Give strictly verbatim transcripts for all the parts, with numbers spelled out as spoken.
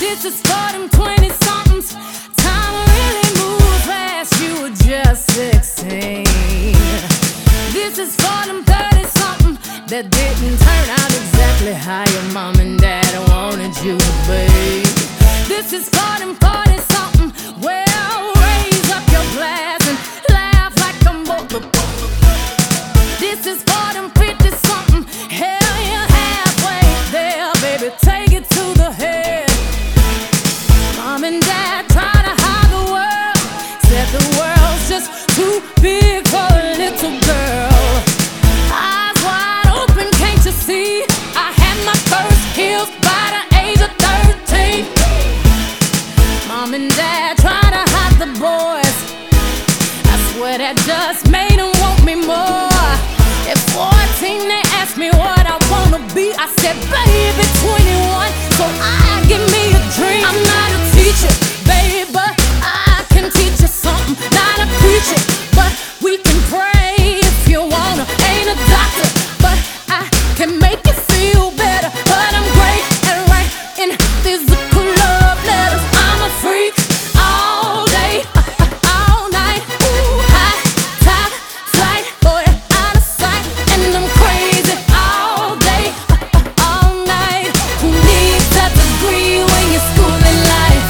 This is for them twenty-somethings. Time really moves fast, you were just sixteen. This is for them thirty-something that didn't turn out exactly how your mom and dad wanted you to be. This is for them forty-something. Well, raise up your glass and laugh like a motherfucker. This is for them fifty-something. Hell, you're halfway there, baby. Take it to the head. Mom and dad try to hide the world. Said the world's just too big for a little girl. Eyes wide open, can't you see? I had my first kiss by the age of thirteen. Mom and dad try to hide the boys. I swear that just made them want me more. At fourteen they asked me what I wanna be. I said, baby, twenty-one, so I give me a dream. I'm not a teacher, baby, but I can teach you something. Not a preacher, but we can pray if you wanna. Ain't a doctor, but I can make you feel better. But I'm great at writing physical love letters. I'm a freak all day, all night. Ooh, high top flight, boy, out of sight. And I'm crazy all day, all night. Who needs a degree when you're schooling life?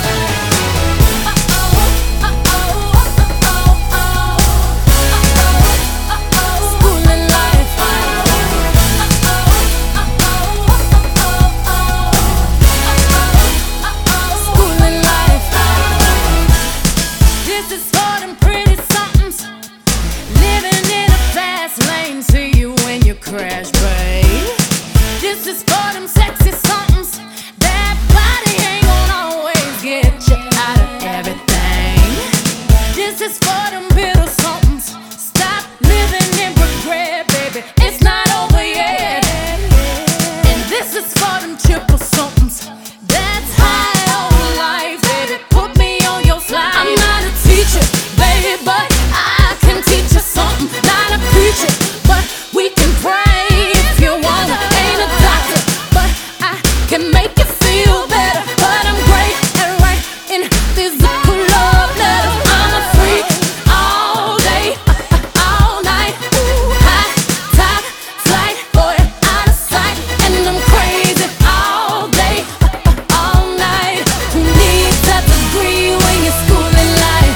Schooling life. Schooling life. This is for them pretty somethings. Living in a fast lane, see you when you crash, babe. This is for them sexy somethings. That body ain't gonna always get you out of everything. This is for them bitter somethings. Stop living in regret, baby. It's not over yet. And this is for them triple somethings. That's high on life, baby. Put me on your slide. I'm not a teacher, baby, but I can teach you something. Not a preacher, but we can pray if you wanna. Ain't a doctor, but I can make you feel better. But I'm great at writing physical love letters. I'm a freak all day, all night. Ooh, high top flight, boy, out of sight. And I'm crazy all day, all night. Who needs a degree when you're schooling life?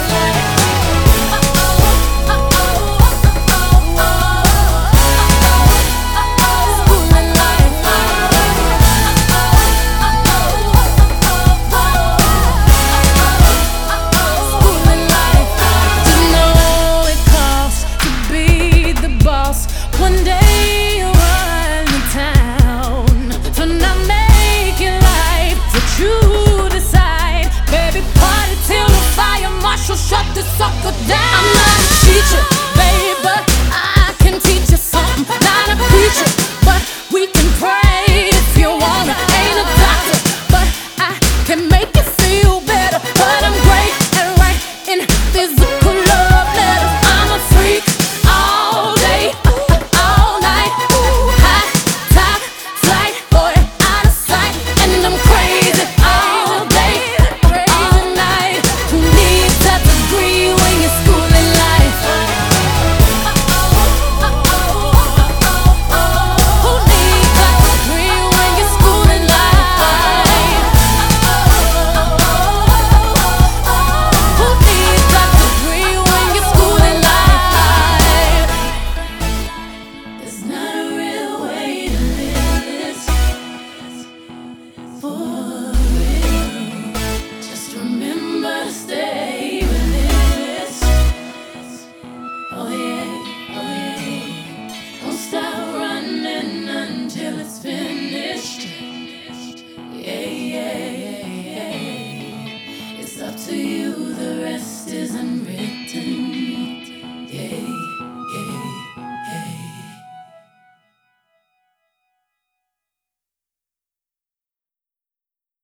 Schooling life. Schooling life. Just know it costs to be the boss. One day you'll run the town. So now make your life what you decide. Baby, party till the fire marshal shut this sucker down. I'm not a teacher, baby, but I can teach you something. Not a preacher, but we can pray if you wanna. Ain't a doctor, but I can make you feel better. But I'm great at writing physical love letters. I'm a freak all day, all night. Ooh, high top flight, boy, out of sight. And I'm crazy all day, all night. Who needs a degree when you're schooling life? Who needs a degree when you're schooling life? Who needs a degree when you're schooling life? There's not a real way to live this for real. Just remember to stay within this. Oh yeah, oh yeah. Don't stop running until it's finished. Yeah, yeah, yeah, yeah. It's up to you, the rest is unwritten.